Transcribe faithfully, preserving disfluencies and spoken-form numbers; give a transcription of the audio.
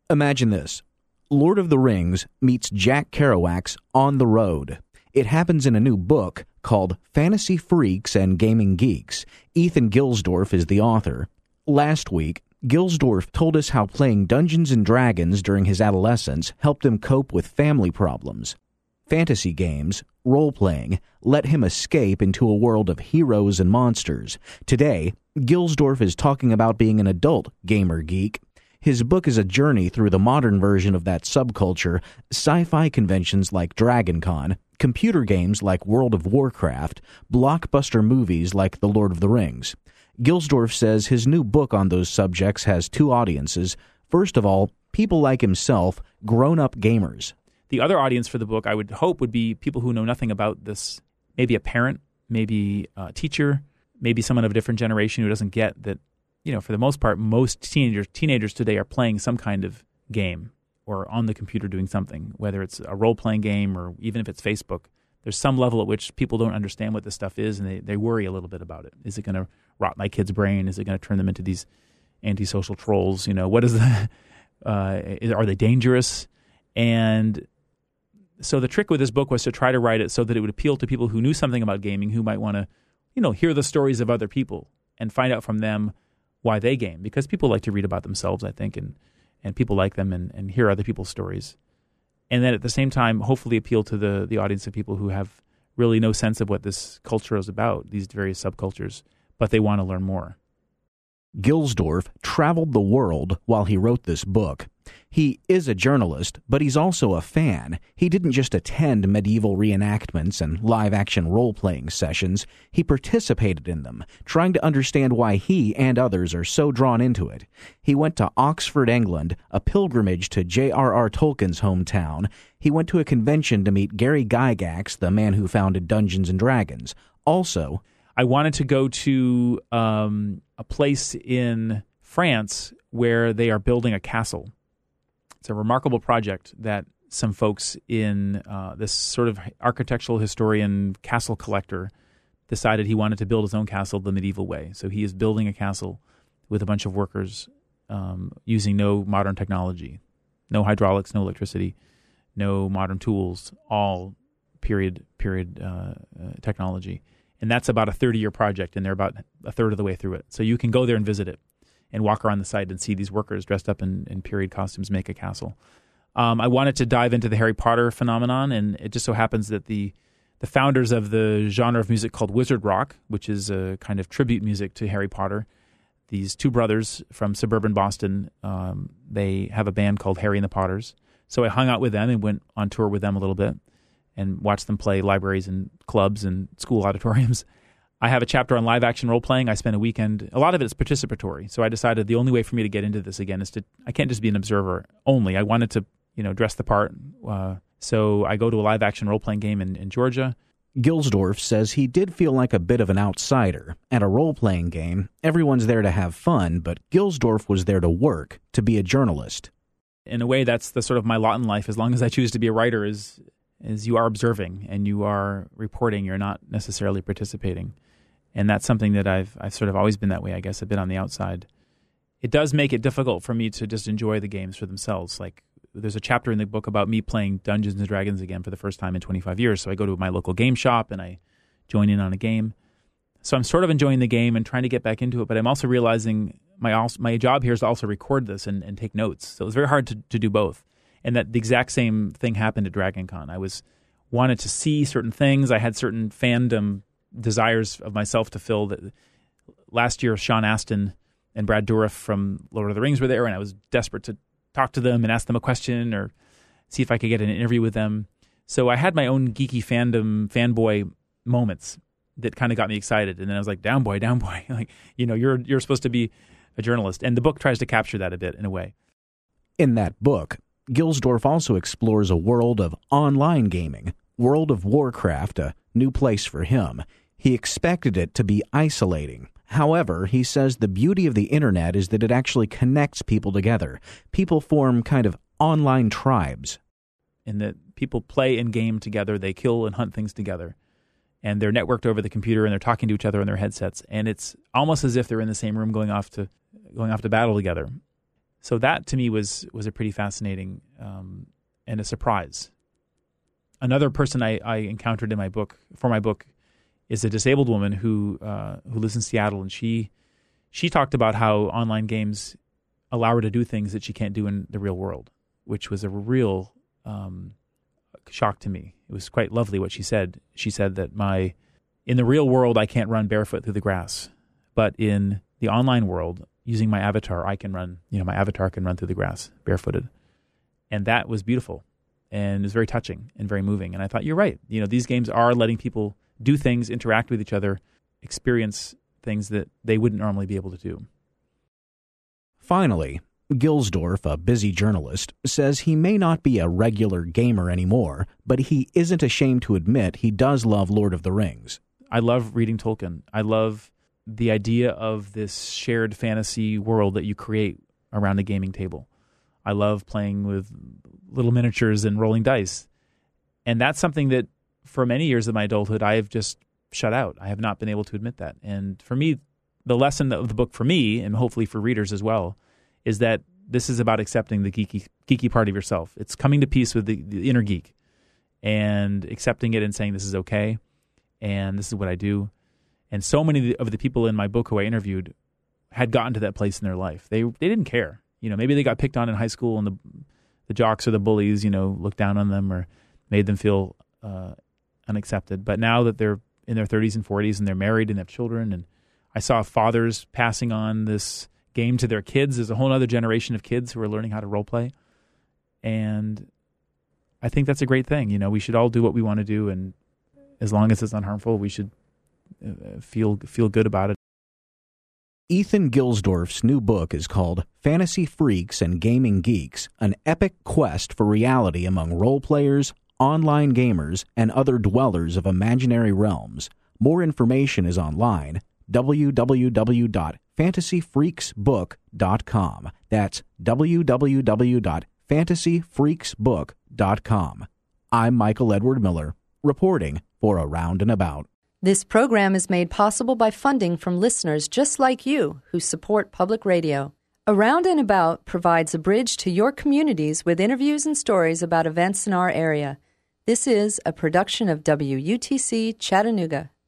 Imagine this. Lord of the Rings meets Jack Kerouac's On the Road. It happens in a new book called Fantasy Freaks and Gaming Geeks. Ethan Gilsdorf is the author. Last week, Gilsdorf told us how playing Dungeons and Dragons during his adolescence helped him cope with family problems. Fantasy games, role-playing, let him escape into a world of heroes and monsters. Today, Gilsdorf is talking about being an adult gamer geek. His book is a journey through the modern version of that subculture, sci-fi conventions like Dragon Con, computer games like World of Warcraft, blockbuster movies like The Lord of the Rings. Gilsdorf says his new book on those subjects has two audiences. First of all, people like himself, grown-up gamers. The other audience for the book, I would hope, would be people who know nothing about this. Maybe a parent, maybe a teacher, maybe someone of a different generation who doesn't get that, you know, for the most part, most teenagers teenagers today are playing some kind of game or on the computer doing something, whether it's a role-playing game or even if it's Facebook. There's some level at which people don't understand what this stuff is, and they, they worry a little bit about it. Is it going to rot my kid's brain? Is it going to turn them into these antisocial trolls? You know, what is the, uh, are they dangerous? And so the trick with this book was to try to write it so that it would appeal to people who knew something about gaming, who might want to, you know, hear the stories of other people and find out from them why they game. Because people like to read about themselves, I think, and, and people like them and, and hear other people's stories. And then at the same time, hopefully appeal to the, the audience of people who have really no sense of what this culture is about, these various subcultures, but they want to learn more. Gilsdorf traveled the world while he wrote this book. He is a journalist, but he's also a fan. He didn't just attend medieval reenactments and live-action role-playing sessions. He participated in them, trying to understand why he and others are so drawn into it. He went to Oxford, England, a pilgrimage to J R R Tolkien's hometown. He went to a convention to meet Gary Gygax, the man who founded Dungeons and Dragons. Also, I wanted to go to um, a place in France where they are building a castle. It's a remarkable project that some folks in uh, this sort of architectural historian, castle collector, decided he wanted to build his own castle the medieval way. So he is building a castle with a bunch of workers um, using no modern technology, no hydraulics, no electricity, no modern tools, all period period uh, uh, technology. And that's about a thirty-year project, and they're about a third of the way through it. So you can go there and visit it and walk around the site and see these workers dressed up in, in period costumes make a castle. Um, I wanted to dive into the Harry Potter phenomenon, and it just so happens that the the founders of the genre of music called wizard rock, which is a kind of tribute music to Harry Potter, these two brothers from suburban Boston, um, they have a band called Harry and the Potters. So I hung out with them and went on tour with them a little bit and watched them play libraries and clubs and school auditoriums. I have a chapter on live-action role-playing. I spent a weekend. A lot of it is participatory. So I decided the only way for me to get into this again is to, I can't just be an observer only. I wanted to, you know, dress the part. Uh, so I go to a live-action role-playing game in, in Georgia. Gilsdorf says he did feel like a bit of an outsider. At a role-playing game, everyone's there to have fun, but Gilsdorf was there to work, to be a journalist. In a way, that's the sort of my lot in life. As long as I choose to be a writer, is is you are observing and you are reporting. You're not necessarily participating. And that's something that I've I've sort of always been that way, I guess. I've been on the outside. It does make it difficult for me to just enjoy the games for themselves. Like, there's a chapter in the book about me playing Dungeons and Dragons again for the first time in twenty-five years. So I go to my local game shop and I join in on a game. So I'm sort of enjoying the game and trying to get back into it, but I'm also realizing my also, my job here is to also record this and, and take notes. So it was very hard to, to do both. And that the exact same thing happened at Dragon Con. I was wanted to see certain things. I had certain fandom desires of myself to fill. That last year, Sean Astin and Brad Dourif from Lord of the Rings were there, and I was desperate to talk to them and ask them a question or see if I could get an interview with them. So I had my own geeky fandom, fanboy moments that kind of got me excited. And then I was like, down boy, down boy. Like, you know, you're you're supposed to be a journalist. And the book tries to capture that a bit in a way. In that book, Gilsdorf also explores a world of online gaming, World of Warcraft, a new place for him. He expected it to be isolating. However, he says the beauty of the internet is that it actually connects people together. People form kind of online tribes. And that people play and game together, they kill and hunt things together. And they're networked over the computer and they're talking to each other on their headsets. And it's almost as if they're in the same room going off to going off to battle together. So that to me was was a pretty fascinating um, and a surprise. Another person I, I encountered in my book for my book is a disabled woman who uh, who lives in Seattle, and she she talked about how online games allow her to do things that she can't do in the real world, which was a real um, shock to me. It was quite lovely what she said. She said that my in the real world I can't run barefoot through the grass, but in the online world, using my avatar, I can run. You know, my avatar can run through the grass barefooted, and that was beautiful. And it was very touching and very moving. And I thought, you're right. You know, these games are letting people do things, interact with each other, experience things that they wouldn't normally be able to do. Finally, Gilsdorf, a busy journalist, says he may not be a regular gamer anymore, but he isn't ashamed to admit he does love Lord of the Rings. I love reading Tolkien. I love the idea of this shared fantasy world that you create around a gaming table. I love playing with little miniatures and rolling dice. And that's something that for many years of my adulthood, I have just shut out. I have not been able to admit that. And for me, the lesson of the book for me, and hopefully for readers as well, is that this is about accepting the geeky geeky part of yourself. It's coming to peace with the, the inner geek and accepting it and saying this is okay and this is what I do. And so many of the people in my book who I interviewed had gotten to that place in their life. They they didn't care. You know, maybe they got picked on in high school and the the jocks or the bullies, you know, looked down on them or made them feel uh, unaccepted. But now that they're in their thirties and forties and they're married and have children, and I saw fathers passing on this game to their kids. There's a whole other generation of kids who are learning how to role play. And I think that's a great thing. You know, we should all do what we want to do, and as long as it's not harmful, we should uh, feel feel good about it. Ethan Gilsdorf's new book is called Fantasy Freaks and Gaming Geeks, an epic quest for reality among role players, online gamers, and other dwellers of imaginary realms. More information is online, w w w dot fantasy freaks book dot com. That's w w w dot fantasy freaks book dot com. I'm Michael Edward Miller, reporting for Around and About. This program is made possible by funding from listeners just like you who support public radio. Around and About provides a bridge to your communities with interviews and stories about events in our area. This is a production of W U T C Chattanooga.